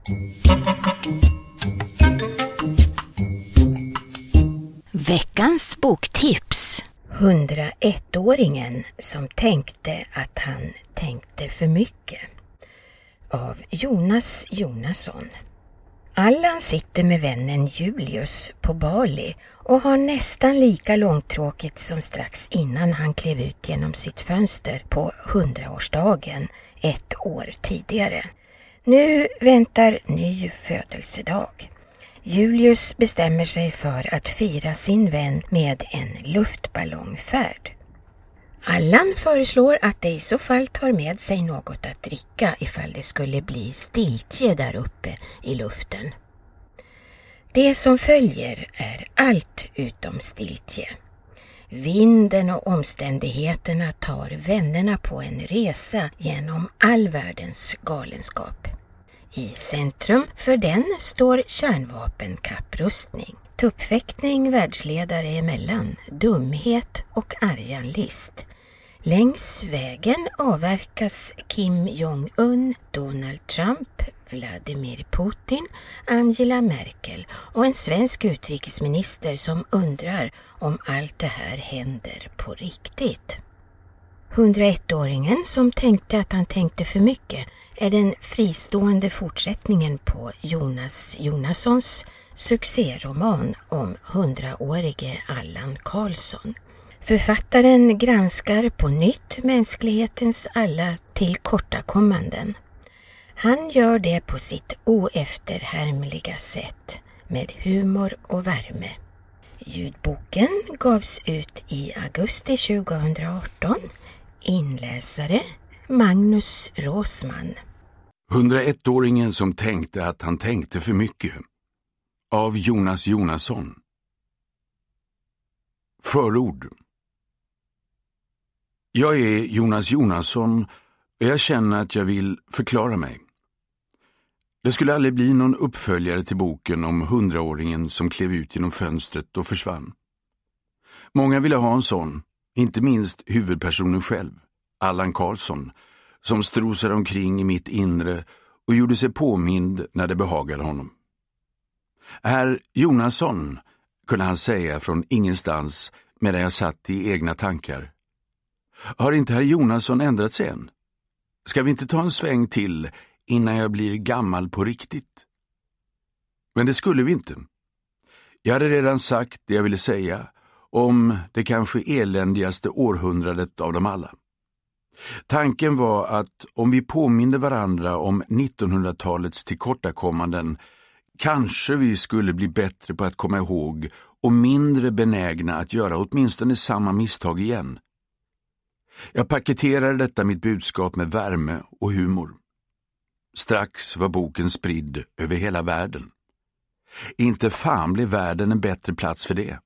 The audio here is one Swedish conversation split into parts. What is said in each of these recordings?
Veckans boktips. 101-åringen som tänkte att han tänkte för mycket. Av Jonas Jonasson. Allan sitter med vännen Julius på Bali och har nästan lika långtråkigt som strax innan han klev ut genom sitt fönster på 100-årsdagen 1 år tidigare. Nu väntar ny födelsedag. Julius bestämmer sig för att fira sin vän med en luftballongfärd. Allan föreslår att det i så fall tar med sig något att dricka ifall det skulle bli stiltje där uppe i luften. Det som följer är allt utom stiltje. Vinden och omständigheterna tar vännerna på en resa genom all världens galenskap. I centrum för den står kärnvapenkapprustning, tuppfäktning världsledare emellan, dumhet och arganlist. Längs vägen avverkas Kim Jong-un, Donald Trump, Vladimir Putin, Angela Merkel och en svensk utrikesminister som undrar om allt det här händer på riktigt. 101-åringen som tänkte att han tänkte för mycket är den fristående fortsättningen på Jonas Jonassons succéroman om 100-årige Allan Karlsson. Författaren granskar på nytt mänsklighetens alla tillkortakommanden. Han gör det på sitt oefterhärmliga sätt, med humor och värme. Ljudboken gavs ut i augusti 2018. Inläsare Magnus Råsman. 101-åringen som tänkte att han tänkte för mycket. Av Jonas Jonasson. Förord. Jag är Jonas Jonasson och jag känner att jag vill förklara mig. Det skulle aldrig bli någon uppföljare till boken om 100-åringen som klev ut genom fönstret och försvann. Många ville ha en sån, inte minst huvudpersonen själv, Allan Karlsson, som strosade omkring i mitt inre och gjorde sig påmind när det behagade honom. Herr Jonasson, kunde han säga från ingenstans medan jag satt i egna tankar. Har inte herr Jonasson ändrat sig än? Ska vi inte ta en sväng till innan jag blir gammal på riktigt? Men det skulle vi inte. Jag hade redan sagt det jag ville säga om det kanske eländigaste århundradet av dem alla. Tanken var att om vi påminner varandra om 1900-talets tillkortakommanden kanske vi skulle bli bättre på att komma ihåg och mindre benägna att göra åtminstone samma misstag igen. Jag paketerade detta mitt budskap med värme och humor. Strax var boken spridd över hela världen. Inte fan blev världen en bättre plats för det.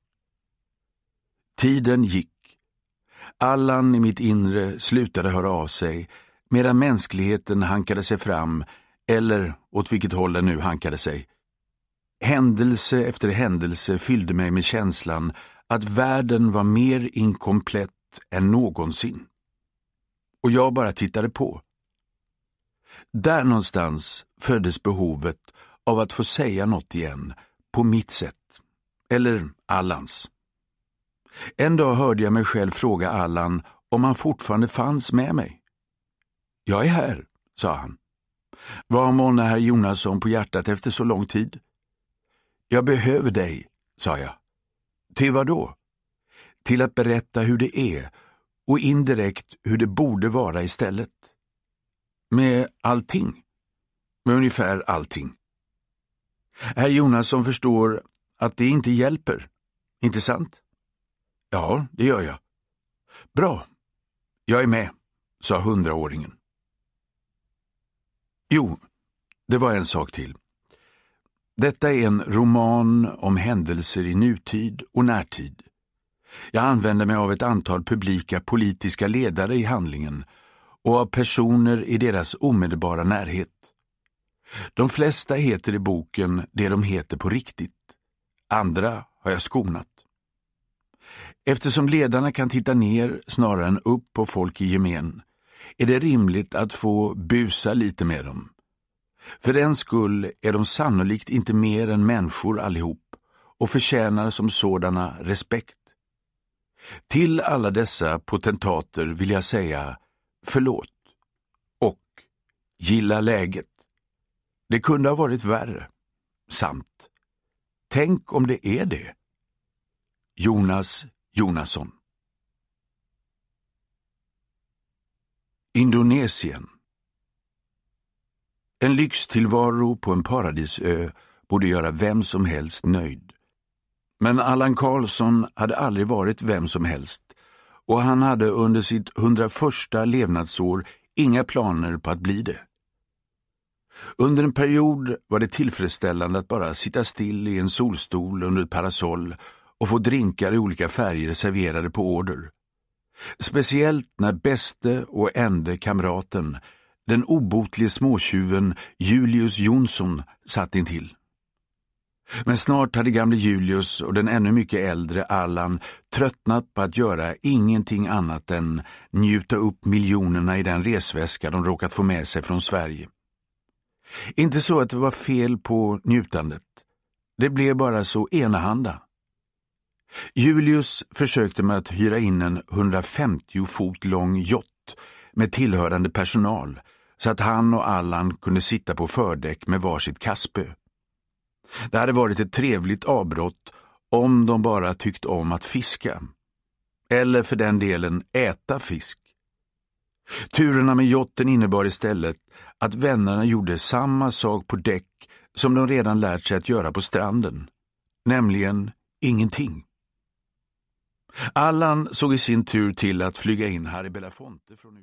Tiden gick. Allan i mitt inre slutade höra av sig medan mänskligheten hankade sig fram, eller åt vilket håll den nu hankade sig. Händelse efter händelse fyllde mig med känslan att världen var mer inkomplett än någonsin. Och jag bara tittade på. Där någonstans föddes behovet av att få säga något igen på mitt sätt, eller Allans. En dag hörde jag mig själv fråga Allan om han fortfarande fanns med mig. Jag är här, sa han. Vad har månne herr Jonasson på hjärtat efter så lång tid? Jag behöver dig, sa jag. Till vad då? Till att berätta hur det är och indirekt hur det borde vara istället. Med allting. Med ungefär allting. Herr Jonasson förstår att det inte hjälper. Inte sant? Ja, det gör jag. Bra. Jag är med, sa 100-åringen. Jo, det var en sak till. Detta är en roman om händelser i nutid och närtid. Jag använder mig av ett antal publika politiska ledare i handlingen och av personer i deras omedelbara närhet. De flesta heter i boken det de heter på riktigt. Andra har jag skonat. Eftersom ledarna kan titta ner snarare än upp på folk i gemen är det rimligt att få busa lite med dem. För den skull är de sannolikt inte mer än människor allihop och förtjänar som sådana respekt. Till alla dessa potentater vill jag säga förlåt och gilla läget. Det kunde ha varit värre, samt. Tänk om det är det. Jonas Jonasson. Indonesien. En lyxtillvaro på en paradisö borde göra vem som helst nöjd. Men Allan Karlsson hade aldrig varit vem som helst och han hade under sitt 101:a levnadsår inga planer på att bli det. Under en period var det tillfredsställande att bara sitta still i en solstol under ett parasoll och få drinkar i olika färger serverade på order. Speciellt när bäste och ende kamraten, den obotlige småtjuven Julius Jonsson, satt intill. Men snart hade gamle Julius och den ännu mycket äldre Allan tröttnat på att göra ingenting annat än njuta upp miljonerna i den resväska de råkat få med sig från Sverige. Inte så att det var fel på njutandet. Det blev bara så enahanda. Julius försökte med att hyra in en 150 fot lång yacht med tillhörande personal så att han och Allan kunde sitta på fördäck med varsitt kastspö. Det hade varit ett trevligt avbrott om de bara tyckt om att fiska. Eller för den delen äta fisk. Turerna med yachten innebar istället att vännerna gjorde samma sak på däck som de redan lärt sig att göra på stranden. Nämligen ingenting. Allan såg i sin tur till att flyga in Harry Belafonte från